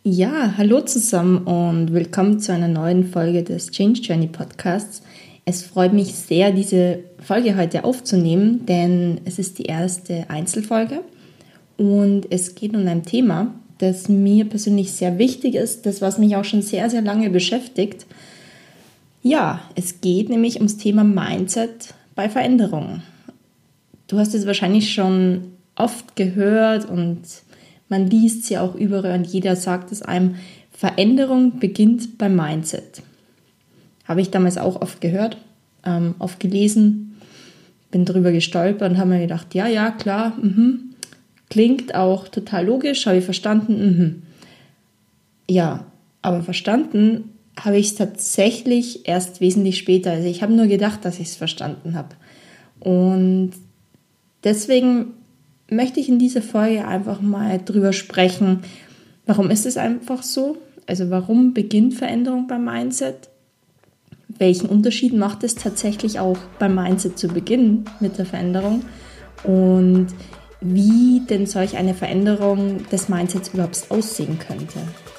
Ja, hallo zusammen und willkommen zu einer neuen Folge des Change Journey Podcasts. Es freut mich sehr, diese Folge heute aufzunehmen, denn es ist die erste Einzelfolge und es geht um ein Thema, das mir persönlich sehr wichtig ist, das was mich auch schon sehr, sehr lange beschäftigt. Ja, es geht nämlich ums Thema Mindset bei Veränderungen. Du hast es wahrscheinlich schon oft gehört und man liest sie auch überall und jeder sagt es einem, Veränderung beginnt beim Mindset. Habe ich damals auch oft gehört, oft gelesen, bin drüber gestolpert und habe mir gedacht, ja, klar, klingt auch total logisch, habe ich verstanden, Ja, aber verstanden habe ich es tatsächlich erst wesentlich später. Also ich habe nur gedacht, dass ich es verstanden habe. Und deswegen möchte ich in dieser Folge einfach mal drüber sprechen, warum ist es einfach so? Also warum beginnt Veränderung beim Mindset? Welchen Unterschied macht es tatsächlich auch beim Mindset zu Beginn mit der Veränderung? Und wie denn solch eine Veränderung des Mindsets überhaupt aussehen könnte?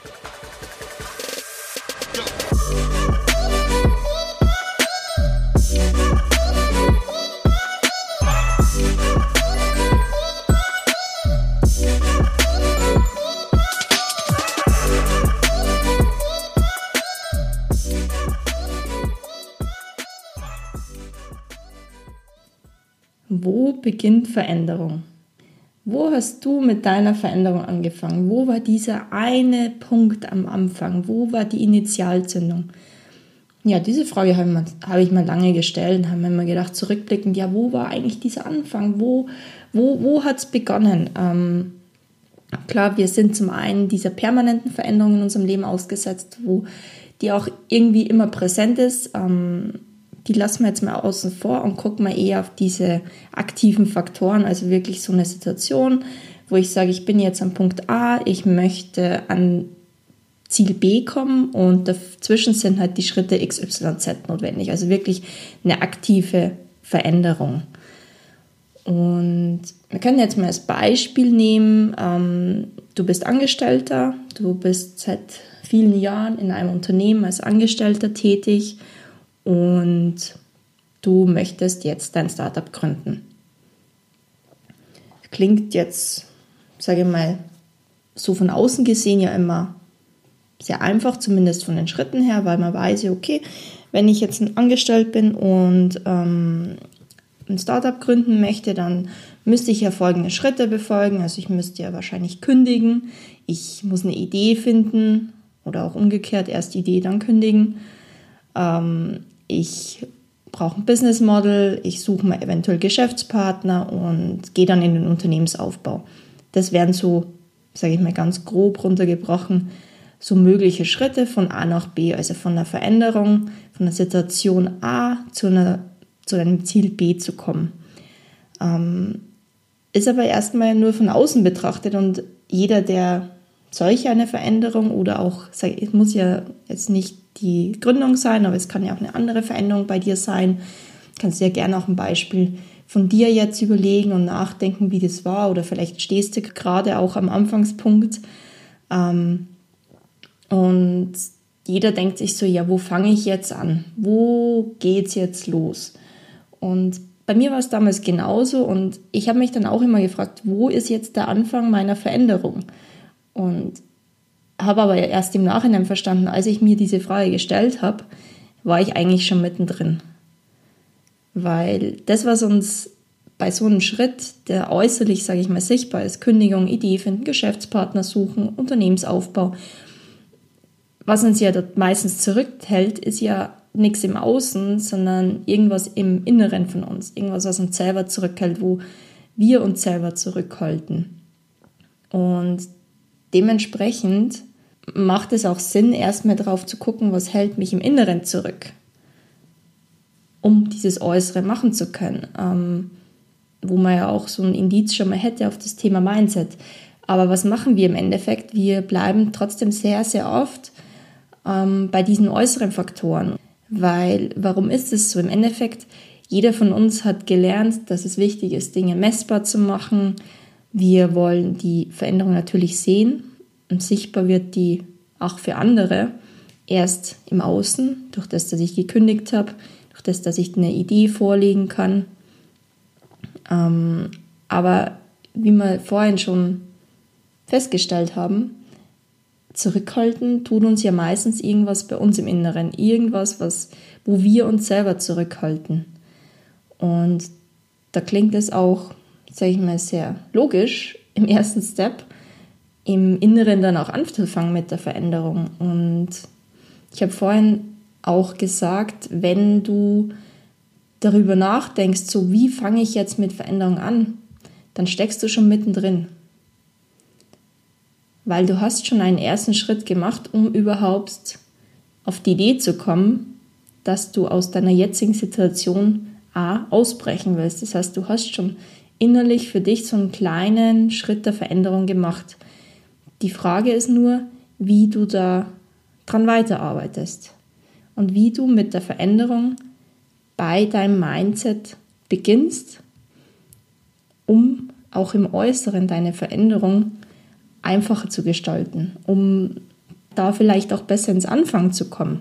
Wo beginnt Veränderung? Wo hast du mit deiner Veränderung angefangen? Wo war dieser eine Punkt am Anfang? Wo war die Initialzündung? Ja, diese Frage habe ich mal lange gestellt und habe mir immer gedacht, zurückblickend, ja, wo war eigentlich dieser Anfang? Wo hat es begonnen? Klar, wir sind zum einen dieser permanenten Veränderung in unserem Leben ausgesetzt, die auch irgendwie immer präsent ist. Die lassen wir jetzt mal außen vor und gucken mal eher auf diese aktiven Faktoren, also wirklich so eine Situation, wo ich sage, ich bin jetzt am Punkt A, ich möchte an Ziel B kommen und dazwischen sind halt die Schritte X, Y, Z notwendig, also wirklich eine aktive Veränderung. Und wir können jetzt mal als Beispiel nehmen, du bist Angestellter, du bist seit vielen Jahren in einem Unternehmen als Angestellter tätig, und du möchtest jetzt dein Startup gründen. Klingt jetzt, sage ich mal, so von außen gesehen ja immer sehr einfach, zumindest von den Schritten her, weil man weiß ja, okay, wenn ich jetzt angestellt bin und ein Startup gründen möchte, dann müsste ich ja folgende Schritte befolgen. Also ich müsste ja wahrscheinlich kündigen, ich muss eine Idee finden oder auch umgekehrt, erst die Idee, dann kündigen. Ich brauche ein Business Model, ich suche mal eventuell Geschäftspartner und gehe dann in den Unternehmensaufbau. Das wären so, sage ich mal ganz grob runtergebrochen, so mögliche Schritte von A nach B, also von einer Veränderung, von der Situation A zu einem Ziel B zu kommen. Ist aber erstmal nur von außen betrachtet und jeder, der solch eine Veränderung oder auch, es muss ja jetzt nicht die Gründung sein, aber es kann ja auch eine andere Veränderung bei dir sein. Kannst dir ja gerne auch ein Beispiel von dir jetzt überlegen und nachdenken, wie das war, oder vielleicht stehst du gerade auch am Anfangspunkt und jeder denkt sich so, ja, wo fange ich jetzt an? Wo geht's jetzt los? Und bei mir war es damals genauso und ich habe mich dann auch immer gefragt, wo ist jetzt der Anfang meiner Veränderung? Und habe aber erst im Nachhinein verstanden, als ich mir diese Frage gestellt habe, war ich eigentlich schon mittendrin. Weil das, was uns bei so einem Schritt, der äußerlich, sage ich mal, sichtbar ist, Kündigung, Idee finden, Geschäftspartner suchen, Unternehmensaufbau, was uns ja dort meistens zurückhält, ist ja nichts im Außen, sondern irgendwas im Inneren von uns, irgendwas, was uns selber zurückhält, wo wir uns selber zurückhalten. Und dementsprechend macht es auch Sinn, erstmal drauf zu gucken, was hält mich im Inneren zurück, um dieses Äußere machen zu können, wo man ja auch so ein Indiz schon mal hätte auf das Thema Mindset. Aber was machen wir im Endeffekt? Wir bleiben trotzdem sehr, sehr oft bei diesen äußeren Faktoren. Weil, warum ist es so? Im Endeffekt, jeder von uns hat gelernt, dass es wichtig ist, Dinge messbar zu machen. Wir wollen die Veränderung natürlich sehen. und sichtbar wird die auch für andere erst im Außen, durch das, dass ich gekündigt habe, durch das, dass ich eine Idee vorlegen kann. Aber wie wir vorhin schon festgestellt haben, zurückhalten tut uns ja meistens irgendwas bei uns im Inneren, irgendwas, wo wir uns selber zurückhalten. Und da klingt es auch, sage ich mal, sehr logisch im ersten Step, im Inneren dann auch anzufangen mit der Veränderung. Und ich habe vorhin auch gesagt, wenn du darüber nachdenkst, so wie fange ich jetzt mit Veränderung an, dann steckst du schon mittendrin. Weil du hast schon einen ersten Schritt gemacht, um überhaupt auf die Idee zu kommen, dass du aus deiner jetzigen Situation ausbrechen willst. Das heißt, du hast schon innerlich für dich so einen kleinen Schritt der Veränderung gemacht. Die Frage ist nur, wie du da dran weiterarbeitest und wie du mit der Veränderung bei deinem Mindset beginnst, um auch im Äußeren deine Veränderung einfacher zu gestalten, um da vielleicht auch besser ins Anfangen zu kommen.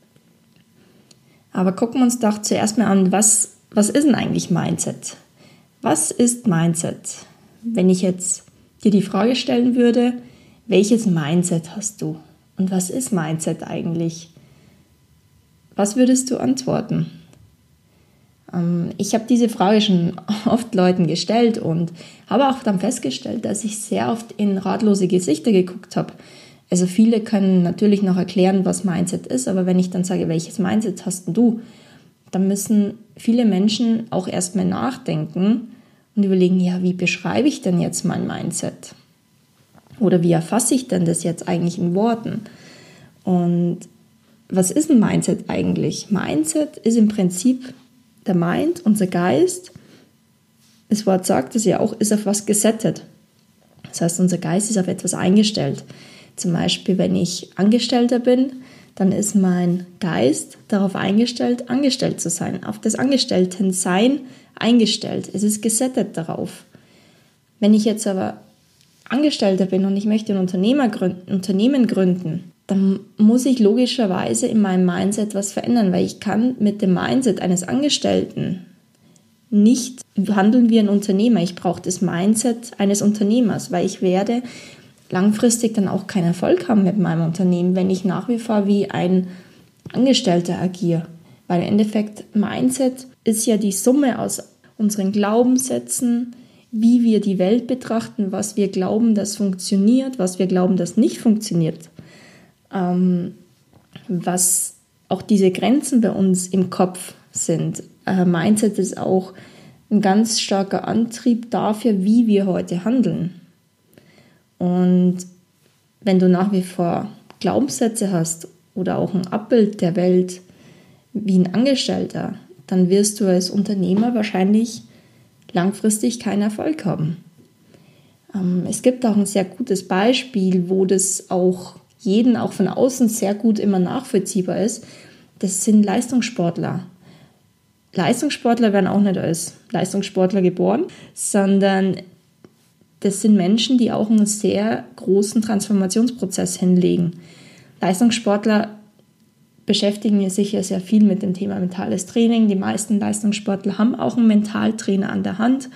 Aber gucken wir uns doch zuerst mal an, was ist denn eigentlich Mindset? Was ist Mindset? Wenn ich jetzt dir die Frage stellen würde, welches Mindset hast du? Und was ist Mindset eigentlich? Was würdest du antworten? Ich habe diese Frage schon oft Leuten gestellt und habe auch dann festgestellt, dass ich sehr oft in ratlose Gesichter geguckt habe. Also viele können natürlich noch erklären, was Mindset ist, aber wenn ich dann sage, welches Mindset hast du, dann müssen viele Menschen auch erstmal nachdenken und überlegen, ja, wie beschreibe ich denn jetzt mein Mindset? Oder wie erfasse ich denn das jetzt eigentlich in Worten? Und was ist ein Mindset eigentlich? Mindset ist im Prinzip der Mind, unser Geist. Das Wort sagt es ja auch, ist auf was gesettet. Das heißt, unser Geist ist auf etwas eingestellt. Zum Beispiel, wenn ich Angestellter bin, dann ist mein Geist darauf eingestellt, angestellt zu sein, auf das Angestelltensein eingestellt. Es ist gesettet darauf. Wenn ich jetzt aber Angestellter bin und ich möchte ein Unternehmen gründen, dann muss ich logischerweise in meinem Mindset was verändern, weil ich kann mit dem Mindset eines Angestellten nicht handeln wie ein Unternehmer. Ich brauche das Mindset eines Unternehmers, weil ich werde langfristig dann auch keinen Erfolg haben mit meinem Unternehmen, wenn ich nach wie vor wie ein Angestellter agiere. Weil im Endeffekt Mindset ist ja die Summe aus unseren Glaubenssätzen, wie wir die Welt betrachten, was wir glauben, das funktioniert, was wir glauben, das nicht funktioniert. Was auch diese Grenzen bei uns im Kopf sind. Mindset ist auch ein ganz starker Antrieb dafür, wie wir heute handeln. Und wenn du nach wie vor Glaubenssätze hast oder auch ein Abbild der Welt wie ein Angestellter, dann wirst du als Unternehmer wahrscheinlich langfristig keinen Erfolg haben. Es gibt auch ein sehr gutes Beispiel, wo das auch jeden, auch von außen, sehr gut immer nachvollziehbar ist. Das sind Leistungssportler. Leistungssportler werden auch nicht als Leistungssportler geboren, sondern das sind Menschen, die auch einen sehr großen Transformationsprozess hinlegen. Leistungssportler beschäftigen sich ja sehr viel mit dem Thema mentales Training. Die meisten Leistungssportler haben auch einen Mentaltrainer an der Hand.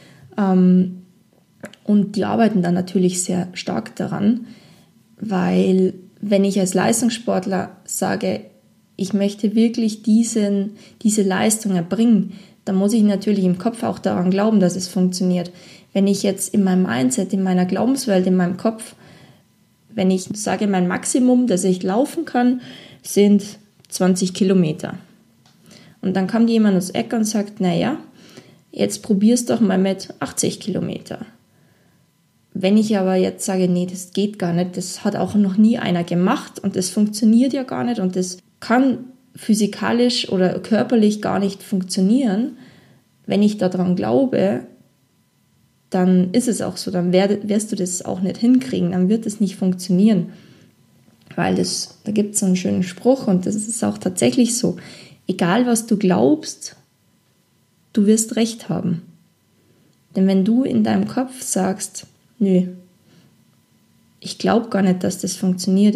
Und die arbeiten dann natürlich sehr stark daran, weil wenn ich als Leistungssportler sage, ich möchte wirklich diese Leistung erbringen, dann muss ich natürlich im Kopf auch daran glauben, dass es funktioniert. Wenn ich jetzt in meinem Mindset, in meiner Glaubenswelt, in meinem Kopf, wenn ich sage, mein Maximum, das ich laufen kann, sind 20 Kilometer. Und dann kommt jemand ums Eck und sagt, naja, jetzt probier's doch mal mit 80 Kilometer. Wenn ich aber jetzt sage, nee, das geht gar nicht, das hat auch noch nie einer gemacht und das funktioniert ja gar nicht und das kann physikalisch oder körperlich gar nicht funktionieren, wenn ich daran glaube, dann ist es auch so, dann wirst du das auch nicht hinkriegen, dann wird es nicht funktionieren. Weil da gibt es so einen schönen Spruch und das ist auch tatsächlich so. Egal, was du glaubst, du wirst Recht haben. Denn wenn du in deinem Kopf sagst, nö, ich glaube gar nicht, dass das funktioniert.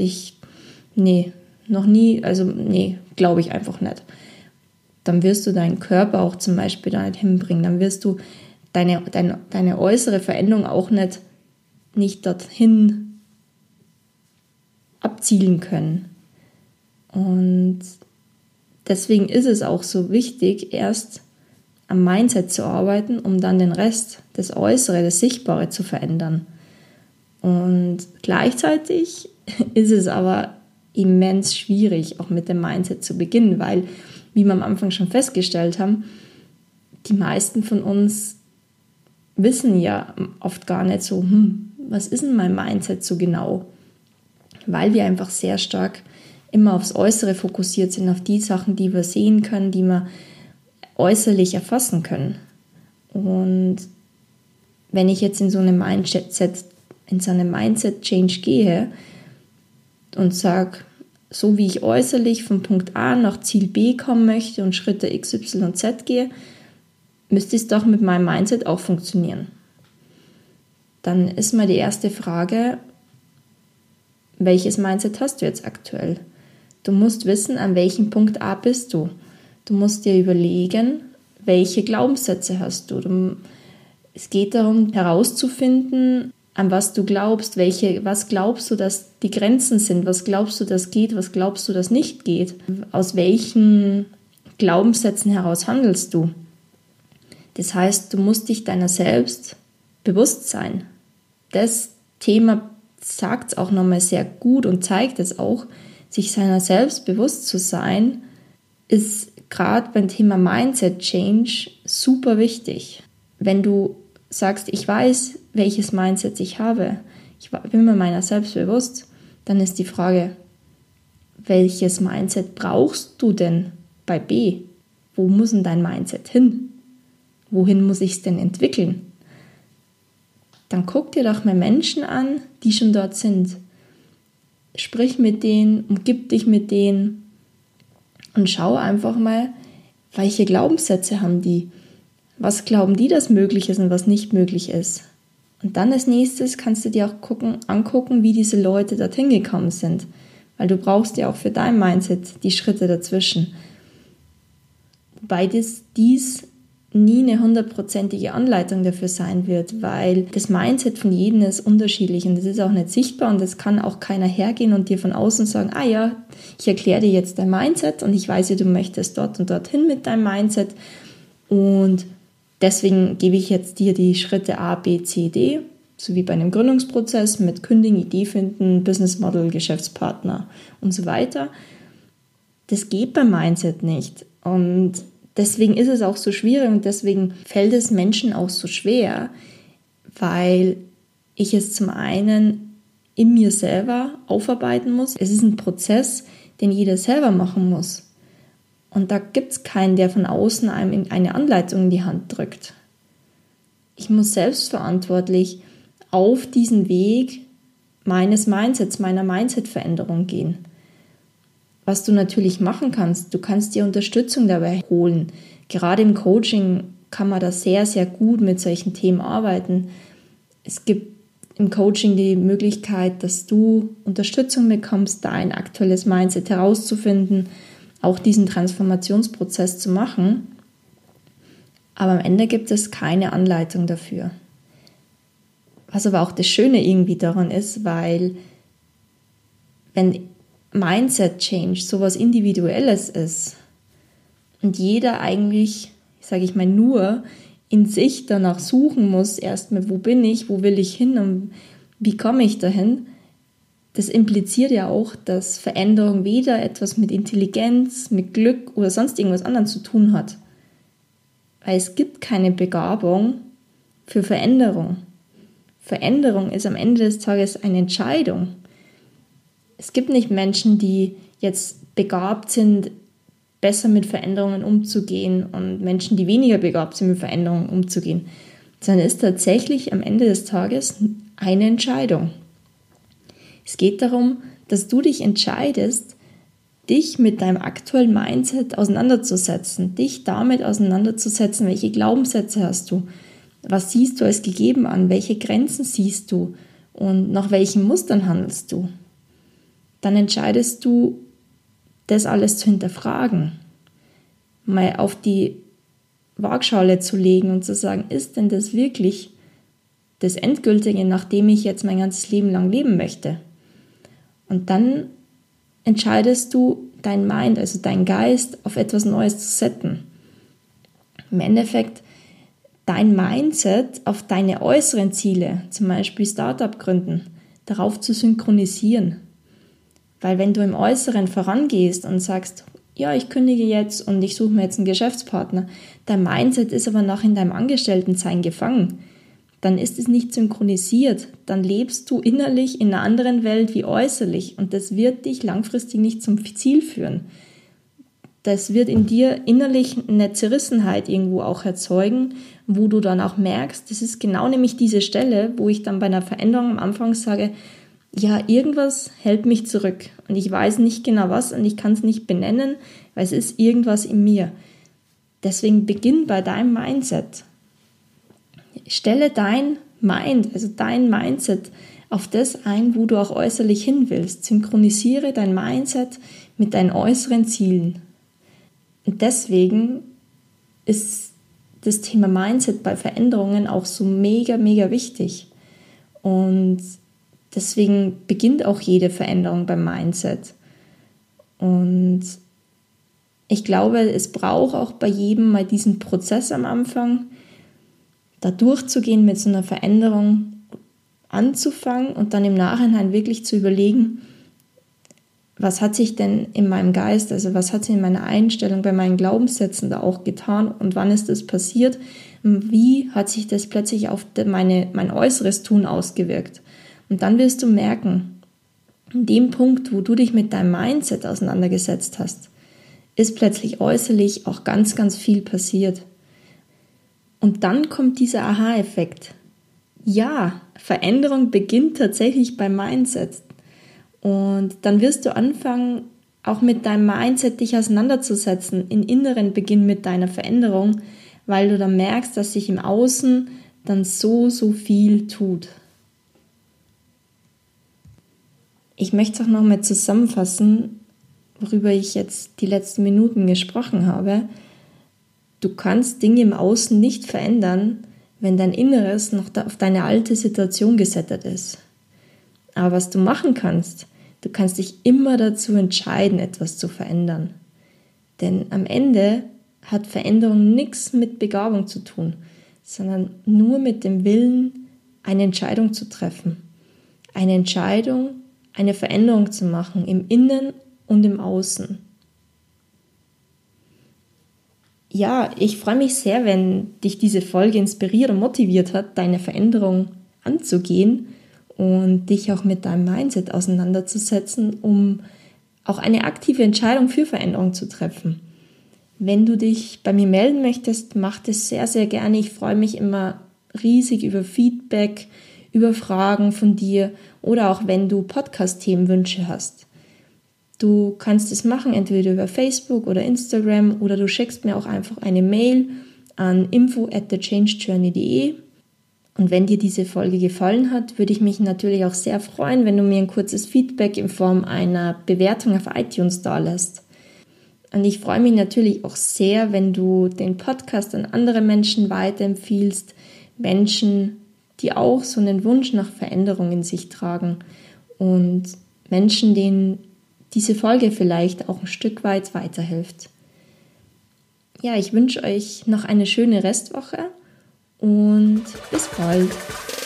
Noch nie, glaube ich einfach nicht. Dann wirst du deinen Körper auch zum Beispiel da nicht hinbringen. Dann wirst du deine äußere Veränderung auch nicht dorthin abzielen können. Und deswegen ist es auch so wichtig, erst am Mindset zu arbeiten, um dann den Rest, das Äußere, das Sichtbare zu verändern. Und gleichzeitig ist es aber immens schwierig, auch mit dem Mindset zu beginnen, weil, wie wir am Anfang schon festgestellt haben, die meisten von uns wissen ja oft gar nicht so, was ist denn mein Mindset so genau? Weil wir einfach sehr stark immer aufs Äußere fokussiert sind, auf die Sachen, die wir sehen können, die wir äußerlich erfassen können. Und wenn ich jetzt in so eine Mindset-Change gehe und sage, so wie ich äußerlich von Punkt A nach Ziel B kommen möchte und Schritte X, Y, Z gehe, müsste es doch mit meinem Mindset auch funktionieren. Dann ist mal die erste Frage, welches Mindset hast du jetzt aktuell? Du musst wissen, an welchem Punkt A bist du. Du musst dir überlegen, welche Glaubenssätze hast du. Es geht darum, herauszufinden, an was du glaubst, was glaubst du, dass die Grenzen sind, was glaubst du, das geht, was glaubst du, das nicht geht. Aus welchen Glaubenssätzen heraus handelst du? Das heißt, du musst dich deiner selbst bewusst sein. Das Thema sagt es auch nochmal sehr gut und zeigt es auch, sich seiner selbst bewusst zu sein, ist gerade beim Thema Mindset Change super wichtig. Wenn du sagst, ich weiß, welches Mindset ich habe, ich bin mir meiner selbst bewusst, dann ist die Frage, welches Mindset brauchst du denn bei B? Wo muss denn dein Mindset hin? Wohin muss ich es denn entwickeln? Dann guck dir doch mal Menschen an, die schon dort sind. Sprich mit denen, umgib dich mit denen und schau einfach mal, welche Glaubenssätze haben die? Was glauben die, dass möglich ist und was nicht möglich ist? Und dann als nächstes kannst du dir auch angucken, wie diese Leute dorthin gekommen sind. Weil du brauchst ja auch für dein Mindset die Schritte dazwischen. Wobei dies nie eine 100%ige Anleitung dafür sein wird, weil das Mindset von jedem ist unterschiedlich und das ist auch nicht sichtbar und das kann auch keiner hergehen und dir von außen sagen, ich erkläre dir jetzt dein Mindset und ich weiß ja, du möchtest dort und dorthin mit deinem Mindset und deswegen gebe ich jetzt dir die Schritte A, B, C, D, so wie bei einem Gründungsprozess mit Kündigen, Idee finden, Business Model, Geschäftspartner und so weiter. Das geht beim Mindset nicht und deswegen ist es auch so schwierig und deswegen fällt es Menschen auch so schwer, weil ich es zum einen in mir selber aufarbeiten muss. Es ist ein Prozess, den jeder selber machen muss. Und da gibt es keinen, der von außen einem eine Anleitung in die Hand drückt. Ich muss selbstverantwortlich auf diesen Weg meines Mindsets, meiner Mindset-Veränderung gehen. Was du natürlich machen kannst, du kannst dir Unterstützung dabei holen. Gerade im Coaching kann man da sehr, sehr gut mit solchen Themen arbeiten. Es gibt im Coaching die Möglichkeit, dass du Unterstützung bekommst, dein aktuelles Mindset herauszufinden, auch diesen Transformationsprozess zu machen. Aber am Ende gibt es keine Anleitung dafür. Was aber auch das Schöne irgendwie daran ist, weil wenn Mindset Change sowas Individuelles ist und jeder eigentlich, sage ich mal, nur in sich danach suchen muss, erstmal, wo bin ich, wo will ich hin und wie komme ich dahin, das impliziert ja auch, dass Veränderung weder etwas mit Intelligenz, mit Glück oder sonst irgendwas anderem zu tun hat. Weil es gibt keine Begabung für Veränderung. Veränderung ist am Ende des Tages eine Entscheidung. Es gibt nicht Menschen, die jetzt begabt sind, besser mit Veränderungen umzugehen und Menschen, die weniger begabt sind, mit Veränderungen umzugehen. Sondern es ist tatsächlich am Ende des Tages eine Entscheidung. Es geht darum, dass du dich entscheidest, dich mit deinem aktuellen Mindset auseinanderzusetzen, dich damit auseinanderzusetzen, welche Glaubenssätze hast du, was siehst du als gegeben an, welche Grenzen siehst du und nach welchen Mustern handelst du, dann entscheidest du, das alles zu hinterfragen, mal auf die Waagschale zu legen und zu sagen, ist denn das wirklich das Endgültige, nach dem ich jetzt mein ganzes Leben lang leben möchte? Und dann entscheidest du dein Mind, also dein Geist, auf etwas Neues zu setzen. Im Endeffekt dein Mindset auf deine äußeren Ziele, zum Beispiel Startup gründen, darauf zu synchronisieren. Weil wenn du im Äußeren vorangehst und sagst, ja, ich kündige jetzt und ich suche mir jetzt einen Geschäftspartner, dein Mindset ist aber noch in deinem Angestelltensein gefangen, dann ist es nicht synchronisiert, dann lebst du innerlich in einer anderen Welt wie äußerlich und das wird dich langfristig nicht zum Ziel führen. Das wird in dir innerlich eine Zerrissenheit irgendwo auch erzeugen, wo du dann auch merkst, das ist genau nämlich diese Stelle, wo ich dann bei einer Veränderung am Anfang sage, ja, irgendwas hält mich zurück und ich weiß nicht genau was und ich kann es nicht benennen, weil es ist irgendwas in mir. Deswegen beginn bei deinem Mindset. Stelle dein Mind, also dein Mindset auf das ein, wo du auch äußerlich hin willst. Synchronisiere dein Mindset mit deinen äußeren Zielen. Und deswegen ist das Thema Mindset bei Veränderungen auch so mega, mega wichtig. Und deswegen beginnt auch jede Veränderung beim Mindset. Und ich glaube, es braucht auch bei jedem mal diesen Prozess am Anfang, da durchzugehen, mit so einer Veränderung anzufangen und dann im Nachhinein wirklich zu überlegen, was hat sich denn in meinem Geist, also was hat sich in meiner Einstellung, bei meinen Glaubenssätzen da auch getan und wann ist das passiert? Wie hat sich das plötzlich auf mein äußeres Tun ausgewirkt? Und dann wirst du merken, in dem Punkt, wo du dich mit deinem Mindset auseinandergesetzt hast, ist plötzlich äußerlich auch ganz, ganz viel passiert. Und dann kommt dieser Aha-Effekt. Ja, Veränderung beginnt tatsächlich beim Mindset. Und dann wirst du anfangen, auch mit deinem Mindset dich auseinanderzusetzen, in inneren Beginn mit deiner Veränderung, weil du dann merkst, dass sich im Außen dann so viel tut. Ich möchte es auch nochmal zusammenfassen, worüber ich jetzt die letzten Minuten gesprochen habe. Du kannst Dinge im Außen nicht verändern, wenn dein Inneres noch auf deine alte Situation gesettet ist. Aber was du machen kannst, du kannst dich immer dazu entscheiden, etwas zu verändern. Denn am Ende hat Veränderung nichts mit Begabung zu tun, sondern nur mit dem Willen, eine Entscheidung zu treffen. Eine Entscheidung, eine Veränderung zu machen, im Innen und im Außen. Ja, ich freue mich sehr, wenn dich diese Folge inspiriert und motiviert hat, deine Veränderung anzugehen und dich auch mit deinem Mindset auseinanderzusetzen, um auch eine aktive Entscheidung für Veränderung zu treffen. Wenn du dich bei mir melden möchtest, mach das sehr, sehr gerne. Ich freue mich immer riesig über Feedback, über Fragen von dir oder auch wenn du Podcast-Themenwünsche hast. Du kannst es machen, entweder über Facebook oder Instagram oder du schickst mir auch einfach eine Mail an info@thechangejourney.de. Und wenn dir diese Folge gefallen hat, würde ich mich natürlich auch sehr freuen, wenn du mir ein kurzes Feedback in Form einer Bewertung auf iTunes dalässt. Und ich freue mich natürlich auch sehr, wenn du den Podcast an andere Menschen weiterempfiehlst, Menschen, die auch so einen Wunsch nach Veränderung in sich tragen und Menschen, denen diese Folge vielleicht auch ein Stück weit weiterhilft. Ja, ich wünsche euch noch eine schöne Restwoche und bis bald.